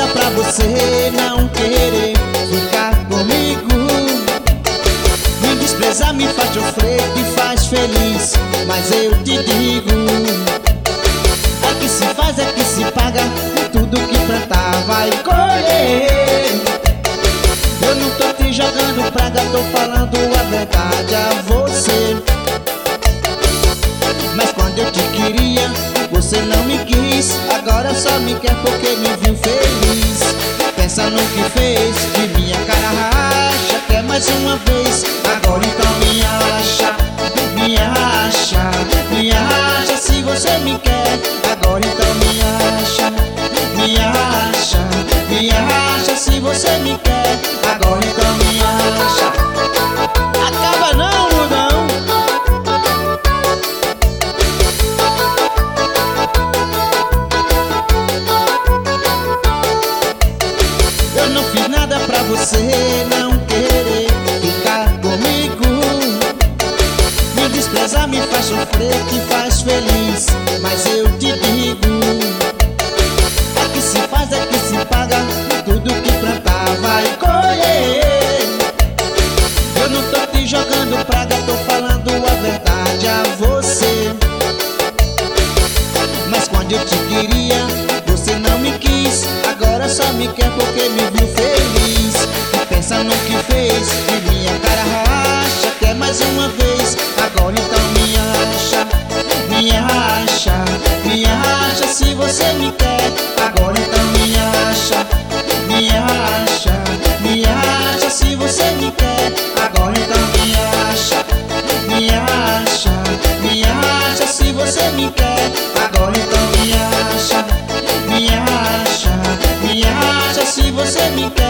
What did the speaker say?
pra você não querer ficar comigo. Me desprezar me faz sofrer, te faz feliz, mas eu te digo: é que se faz, é que se paga, e tudo que plantar vai colher. Eu não tô te jogando praga, tô falando a verdade a você. Mas quando eu te queria, você não me quis. Agora só me quer porque me viu feliz. Pensa no que fez, que minha cara racha. Quer mais uma vez, agora então me acha. Me acha, me acha. Se você me quer, agora então me acha. Me acha, me acha. Se você me quer, agora então me acha. Acaba não, mudão. Eu não fiz nada pra você não querer ficar comigo. Me desprezar me faz sofrer, te faz feliz, mas eu te digo: é que se faz, é que se paga, tudo que plantar vai colher. Eu não tô te jogando praga, tô falando a verdade a você. Mas quando eu te queria, você não me quis. Agora só me quer porque me viu feliz. E pensa no que fez, que minha cara racha. Quer mais uma vez, agora então me acha. Me acha, me acha. Se você me quer, agora então me acha. Me acha, me acha. Se você me quer, agora então me acha. Me acha, me acha. Se você me quer, agora então me acha. Me acha, me acha. Se você me quer,